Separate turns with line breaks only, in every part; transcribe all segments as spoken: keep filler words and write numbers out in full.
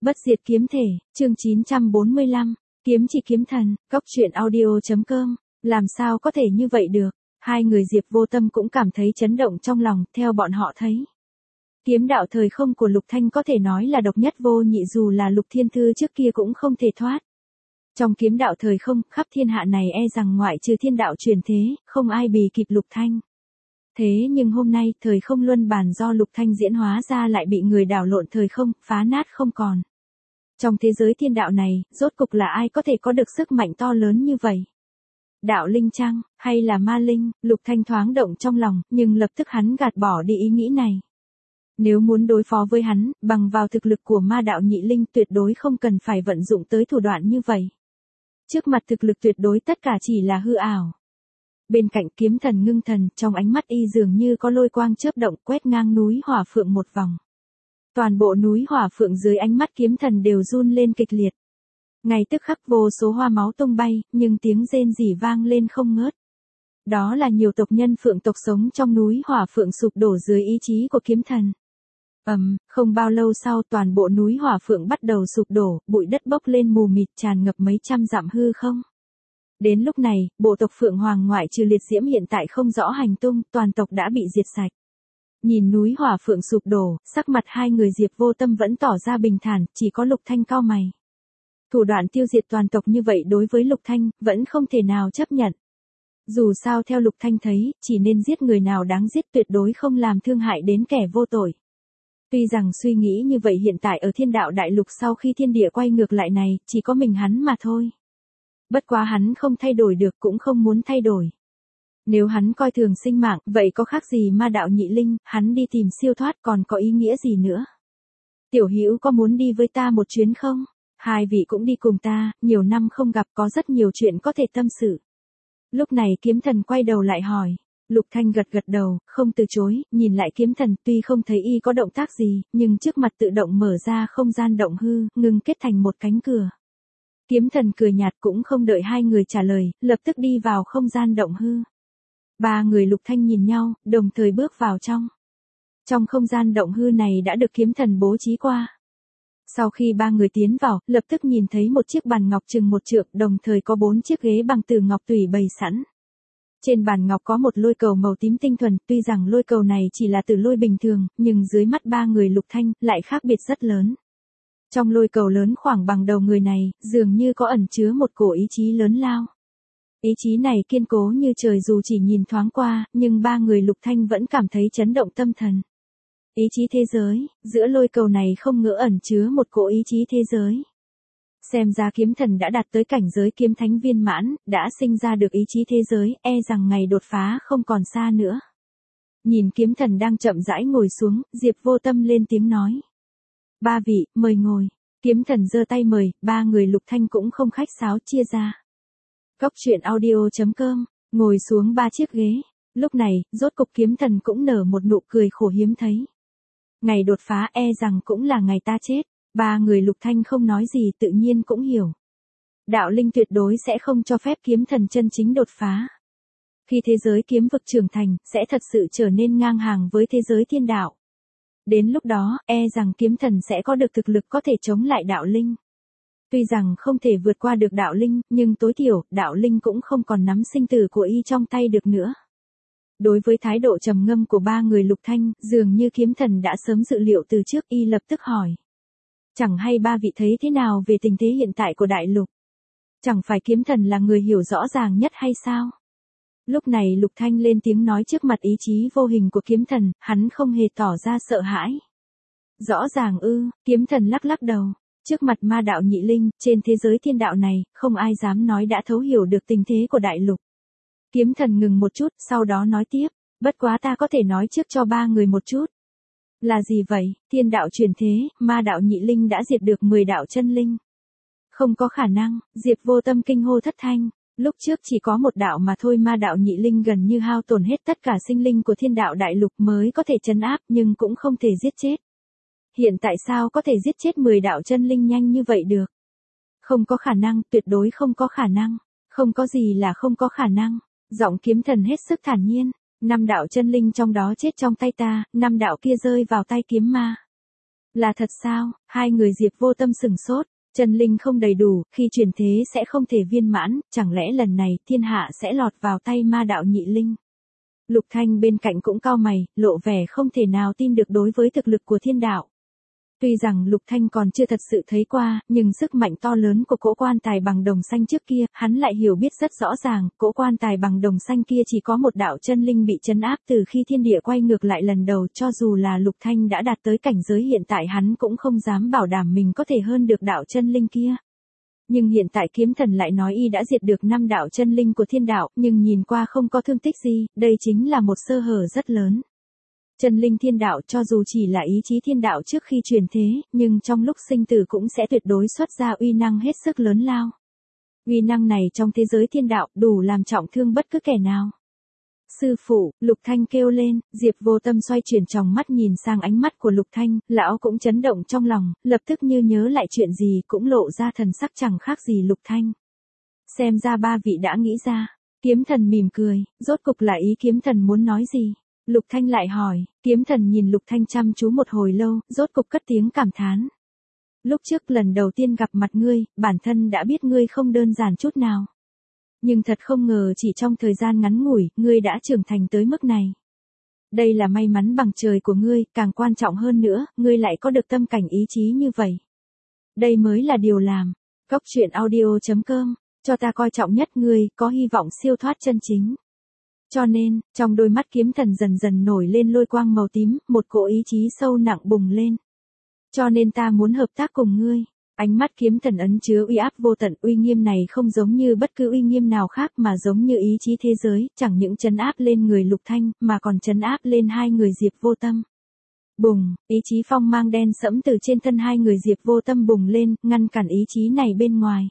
Bất diệt kiếm thể, chương chín trăm bốn mươi lăm, kiếm chỉ kiếm thần, cốc truyện audio.com, làm sao có thể như vậy được, hai người Diệp Vô Tâm cũng cảm thấy chấn động trong lòng, theo bọn họ thấy. Kiếm đạo thời không của Lục Thanh có thể nói là độc nhất vô nhị, dù là Lục Thiên Thư trước kia cũng không thể thoát. Trong kiếm đạo thời không, khắp thiên hạ này e rằng ngoại trừ thiên đạo truyền thế, không ai bì kịp Lục Thanh. Thế nhưng hôm nay, thời không luân bàn do Lục Thanh diễn hóa ra lại bị người đảo lộn thời không, phá nát không còn. Trong thế giới thiên đạo này, rốt cục là ai có thể có được sức mạnh to lớn như vậy? Đạo linh chăng, hay là ma linh? Lục Thanh thoáng động trong lòng, nhưng lập tức hắn gạt bỏ đi ý nghĩ này. Nếu muốn đối phó với hắn, bằng vào thực lực của ma đạo nhị linh tuyệt đối không cần phải vận dụng tới thủ đoạn như vậy. Trước mặt thực lực tuyệt đối tất cả chỉ là hư ảo. Bên cạnh kiếm thần ngưng thần, trong ánh mắt y dường như có lôi quang chớp động quét ngang núi hỏa phượng một vòng. Toàn bộ núi hỏa phượng dưới ánh mắt kiếm thần đều run lên kịch liệt. Ngay tức khắc vô số hoa máu tung bay, nhưng tiếng rên rỉ vang lên không ngớt. Đó là nhiều tộc nhân phượng tộc sống trong núi hỏa phượng sụp đổ dưới ý chí của kiếm thần. Ầm, um, không bao lâu sau toàn bộ núi hỏa phượng bắt đầu sụp đổ, bụi đất bốc lên mù mịt tràn ngập mấy trăm dặm hư không. Đến lúc này, bộ tộc Phượng Hoàng ngoại trừ liệt diễm hiện tại không rõ hành tung, toàn tộc đã bị diệt sạch. Nhìn núi hỏa phượng sụp đổ, sắc mặt hai người Diệp Vô Tâm vẫn tỏ ra bình thản, chỉ có Lục Thanh cau mày. Thủ đoạn tiêu diệt toàn tộc như vậy đối với Lục Thanh, vẫn không thể nào chấp nhận. Dù sao theo Lục Thanh thấy, chỉ nên giết người nào đáng giết, tuyệt đối không làm thương hại đến kẻ vô tội. Tuy rằng suy nghĩ như vậy hiện tại ở thiên đạo đại lục sau khi thiên địa quay ngược lại này, chỉ có mình hắn mà thôi. Bất quá hắn không thay đổi được cũng không muốn thay đổi. Nếu hắn coi thường sinh mạng, vậy có khác gì ma đạo nhị linh, hắn đi tìm siêu thoát còn có ý nghĩa gì nữa. Tiểu Hữu có muốn đi với ta một chuyến không? Hai vị cũng đi cùng ta, nhiều năm không gặp có rất nhiều chuyện có thể tâm sự. Lúc này kiếm thần quay đầu lại hỏi. Lục Thanh gật gật đầu, không từ chối, nhìn lại kiếm thần tuy không thấy y có động tác gì, nhưng trước mặt tự động mở ra không gian động hư, ngừng kết thành một cánh cửa. Kiếm thần cười nhạt cũng không đợi hai người trả lời, lập tức đi vào không gian động hư. Ba người Lục Thanh nhìn nhau, đồng thời bước vào trong. Trong không gian động hư này đã được kiếm thần bố trí qua. Sau khi ba người tiến vào, lập tức nhìn thấy một chiếc bàn ngọc chừng một trượng, đồng thời có bốn chiếc ghế bằng từ ngọc tùy bày sẵn. Trên bàn ngọc có một lôi cầu màu tím tinh thuần, tuy rằng lôi cầu này chỉ là tử lôi bình thường, nhưng dưới mắt ba người Lục Thanh, lại khác biệt rất lớn. Trong lôi cầu lớn khoảng bằng đầu người này, dường như có ẩn chứa một cổ ý chí lớn lao. Ý chí này kiên cố như trời dù chỉ nhìn thoáng qua, nhưng ba người Lục Thanh vẫn cảm thấy chấn động tâm thần. Ý chí thế giới, giữa lôi cầu này không ngỡ ẩn chứa một cổ ý chí thế giới. Xem ra kiếm thần đã đạt tới cảnh giới kiếm thánh viên mãn, đã sinh ra được ý chí thế giới, e rằng ngày đột phá không còn xa nữa. Nhìn kiếm thần đang chậm rãi ngồi xuống, Diệp Vô Tâm lên tiếng nói. Ba vị, mời ngồi. Kiếm thần giơ tay mời, ba người Lục Thanh cũng không khách sáo chia ra. Cốc truyện audio.com, ngồi xuống ba chiếc ghế. Lúc này, rốt cục kiếm thần cũng nở một nụ cười khổ hiếm thấy. Ngày đột phá e rằng cũng là ngày ta chết. Ba người Lục Thanh không nói gì tự nhiên cũng hiểu. Đạo linh tuyệt đối sẽ không cho phép kiếm thần chân chính đột phá. Khi thế giới kiếm vực trưởng thành, sẽ thật sự trở nên ngang hàng với thế giới thiên đạo. Đến lúc đó, e rằng kiếm thần sẽ có được thực lực có thể chống lại đạo linh. Tuy rằng không thể vượt qua được đạo linh, nhưng tối thiểu, đạo linh cũng không còn nắm sinh tử của y trong tay được nữa. Đối với thái độ trầm ngâm của ba người Lục Thanh, dường như kiếm thần đã sớm dự liệu từ trước, y lập tức hỏi. Chẳng hay ba vị thấy thế nào về tình thế hiện tại của đại lục? Chẳng phải kiếm thần là người hiểu rõ ràng nhất hay sao? Lúc này Lục Thanh lên tiếng nói trước mặt ý chí vô hình của kiếm thần, hắn không hề tỏ ra sợ hãi. Rõ ràng ư, kiếm thần lắc lắc đầu. Trước mặt ma đạo nhị linh, trên thế giới thiên đạo này, không ai dám nói đã thấu hiểu được tình thế của đại lục. Kiếm thần ngừng một chút, sau đó nói tiếp, bất quá ta có thể nói trước cho ba người một chút. Là gì vậy? Thiên đạo truyền thế, ma đạo nhị linh đã diệt được mười đạo chân linh. Không có khả năng, Diệp Vô Tâm kinh hô thất thanh. Lúc trước chỉ có một đạo mà thôi, ma đạo nhị linh gần như hao tổn hết tất cả sinh linh của thiên đạo đại lục mới có thể trấn áp, nhưng cũng không thể giết chết. Hiện tại sao có thể giết chết mười đạo chân linh nhanh như vậy được? Không có khả năng, tuyệt đối không có khả năng. Không có gì là không có khả năng. Giọng kiếm thần hết sức thản nhiên. Năm đạo chân linh trong đó chết trong tay ta, năm đạo kia rơi vào tay kiếm ma. Là thật sao? Hai người Diệp Vô Tâm sừng sốt, chân linh không đầy đủ, khi chuyển thế sẽ không thể viên mãn, chẳng lẽ lần này thiên hạ sẽ lọt vào tay ma đạo nhị linh? Lục Thanh bên cạnh cũng cau mày, lộ vẻ không thể nào tin được đối với thực lực của thiên đạo. Tuy rằng Lục Thanh còn chưa thật sự thấy qua, nhưng sức mạnh to lớn của cỗ quan tài bằng đồng xanh trước kia, hắn lại hiểu biết rất rõ ràng, cỗ quan tài bằng đồng xanh kia chỉ có một đạo chân linh bị trấn áp từ khi thiên địa quay ngược lại lần đầu, cho dù là Lục Thanh đã đạt tới cảnh giới hiện tại hắn cũng không dám bảo đảm mình có thể hơn được đạo chân linh kia. Nhưng hiện tại kiếm thần lại nói y đã diệt được năm đạo chân linh của thiên đạo, nhưng nhìn qua không có thương tích gì, đây chính là một sơ hở rất lớn. Chân linh thiên đạo cho dù chỉ là ý chí thiên đạo trước khi truyền thế, nhưng trong lúc sinh tử cũng sẽ tuyệt đối xuất ra uy năng hết sức lớn lao. Uy năng này trong thế giới thiên đạo đủ làm trọng thương bất cứ kẻ nào. Sư phụ, Lục Thanh kêu lên, Diệp Vô Tâm xoay chuyển tròng mắt nhìn sang ánh mắt của Lục Thanh, lão cũng chấn động trong lòng, lập tức như nhớ lại chuyện gì cũng lộ ra thần sắc chẳng khác gì Lục Thanh. Xem ra ba vị đã nghĩ ra, kiếm thần mỉm cười, rốt cục là ý kiếm thần muốn nói gì? Lục Thanh lại hỏi, kiếm thần nhìn Lục Thanh chăm chú một hồi lâu, rốt cục cất tiếng cảm thán. Lúc trước lần đầu tiên gặp mặt ngươi, bản thân đã biết ngươi không đơn giản chút nào. Nhưng thật không ngờ chỉ trong thời gian ngắn ngủi, ngươi đã trưởng thành tới mức này. Đây là may mắn bằng trời của ngươi, càng quan trọng hơn nữa, ngươi lại có được tâm cảnh ý chí như vậy. Đây mới là điều làm. Cốc truyện audio chấm com, cho ta coi trọng nhất ngươi, có hy vọng siêu thoát chân chính. Cho nên, trong đôi mắt kiếm thần dần dần nổi lên lôi quang màu tím, một cỗ ý chí sâu nặng bùng lên. Cho nên ta muốn hợp tác cùng ngươi. Ánh mắt kiếm thần ấn chứa uy áp vô tận, uy nghiêm này không giống như bất cứ uy nghiêm nào khác mà giống như ý chí thế giới, chẳng những trấn áp lên người Lục Thanh, mà còn trấn áp lên hai người Diệp Vô Tâm. Bùng, ý chí phong mang đen sẫm từ trên thân hai người Diệp Vô Tâm bùng lên, ngăn cản ý chí này bên ngoài.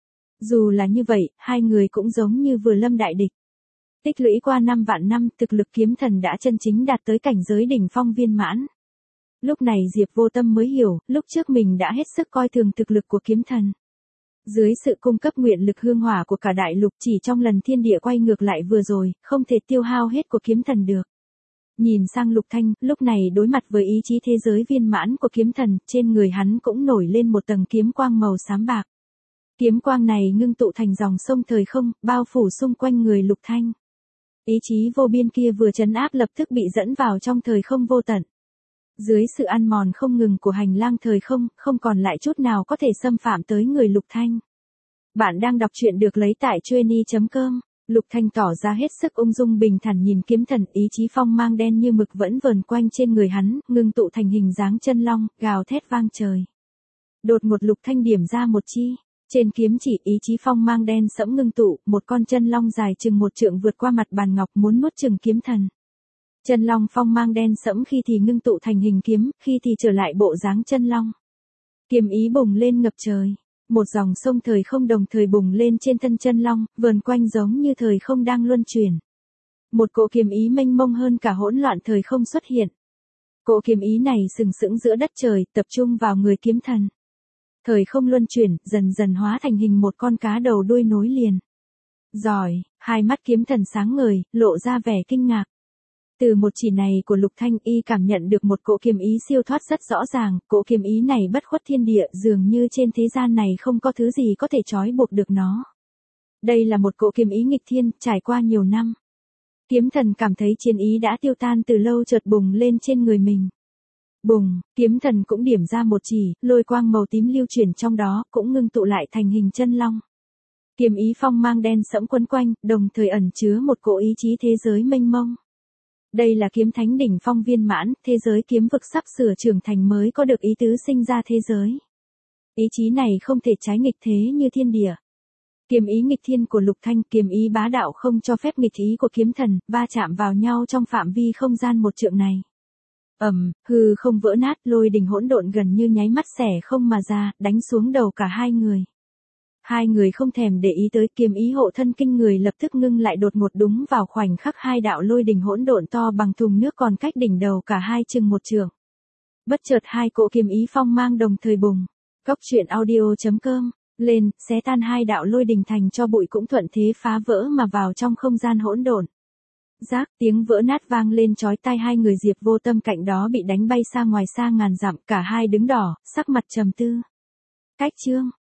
Dù là như vậy, hai người cũng giống như vừa lâm đại địch. Tích lũy qua năm vạn năm, thực lực kiếm thần đã chân chính đạt tới cảnh giới đỉnh phong viên mãn. Lúc này Diệp Vô Tâm mới hiểu, lúc trước mình đã hết sức coi thường thực lực của kiếm thần. Dưới sự cung cấp nguyện lực hương hỏa của cả đại lục chỉ trong lần thiên địa quay ngược lại vừa rồi, không thể tiêu hao hết của kiếm thần được. Nhìn sang Lục Thanh, lúc này đối mặt với ý chí thế giới viên mãn của kiếm thần, trên người hắn cũng nổi lên một tầng kiếm quang màu xám bạc. Kiếm quang này ngưng tụ thành dòng sông thời không, bao phủ xung quanh người Lục Thanh. Ý chí vô biên kia vừa trấn áp lập tức bị dẫn vào trong thời không vô tận. Dưới sự ăn mòn không ngừng của hành lang thời không, không còn lại chút nào có thể xâm phạm tới người Lục Thanh. Bạn đang đọc truyện được lấy tại chueny chấm com. Lục Thanh tỏ ra hết sức ung dung bình thản nhìn kiếm thần, ý chí phong mang đen như mực vẫn vờn quanh trên người hắn, ngưng tụ thành hình dáng chân long, gào thét vang trời. Đột ngột Lục Thanh điểm ra một chi. Trên kiếm chỉ ý chí phong mang đen sẫm ngưng tụ, một con chân long dài chừng một trượng vượt qua mặt bàn ngọc muốn nuốt chửng kiếm thần. Chân long phong mang đen sẫm khi thì ngưng tụ thành hình kiếm, khi thì trở lại bộ dáng chân long. Kiếm ý bùng lên ngập trời. Một dòng sông thời không đồng thời bùng lên trên thân chân long, vờn quanh giống như thời không đang luân chuyển. Một cỗ kiếm ý mênh mông hơn cả hỗn loạn thời không xuất hiện. Cỗ kiếm ý này sừng sững giữa đất trời, tập trung vào người kiếm thần. Thời không luân chuyển, dần dần hóa thành hình một con cá đầu đuôi nối liền. Giỏi, hai mắt kiếm thần sáng ngời, lộ ra vẻ kinh ngạc. Từ một chỉ này của Lục Thanh y cảm nhận được một cỗ kiếm ý siêu thoát rất rõ ràng, cỗ kiếm ý này bất khuất thiên địa, dường như trên thế gian này không có thứ gì có thể trói buộc được nó. Đây là một cỗ kiếm ý nghịch thiên, trải qua nhiều năm. Kiếm thần cảm thấy chiến ý đã tiêu tan từ lâu chợt bùng lên trên người mình. Bùng, kiếm thần cũng điểm ra một chỉ, lôi quang màu tím lưu chuyển trong đó, cũng ngưng tụ lại thành hình chân long. Kiếm ý phong mang đen sẫm quấn quanh, đồng thời ẩn chứa một cỗ ý chí thế giới mênh mông. Đây là kiếm thánh đỉnh phong viên mãn, thế giới kiếm vực sắp sửa trưởng thành mới có được ý tứ sinh ra thế giới. Ý chí này không thể trái nghịch thế như thiên địa. Kiếm ý nghịch thiên của Lục Thanh, kiếm ý bá đạo không cho phép nghịch ý của kiếm thần, va chạm vào nhau trong phạm vi không gian một trượng này. Ầm, hư không vỡ nát, lôi đình hỗn độn gần như nháy mắt xẻ không mà ra, đánh xuống đầu cả hai người. Hai người không thèm để ý tới, kiếm ý hộ thân kinh người lập tức ngưng lại đột ngột đúng vào khoảnh khắc hai đạo lôi đình hỗn độn to bằng thùng nước còn cách đỉnh đầu cả hai chừng một trượng. Bất chợt hai cỗ kiếm ý phong mang đồng thời bùng. Cốc truyện audio chấm com, lên, xé tan hai đạo lôi đình thành cho bụi cũng thuận thế phá vỡ mà vào trong không gian hỗn độn. Rác, tiếng vỡ nát vang lên chói tai, hai người Diệp Vô Tâm cạnh đó bị đánh bay xa ngoài xa ngàn dặm, cả hai đứng đỏ, sắc mặt trầm tư. Cách chương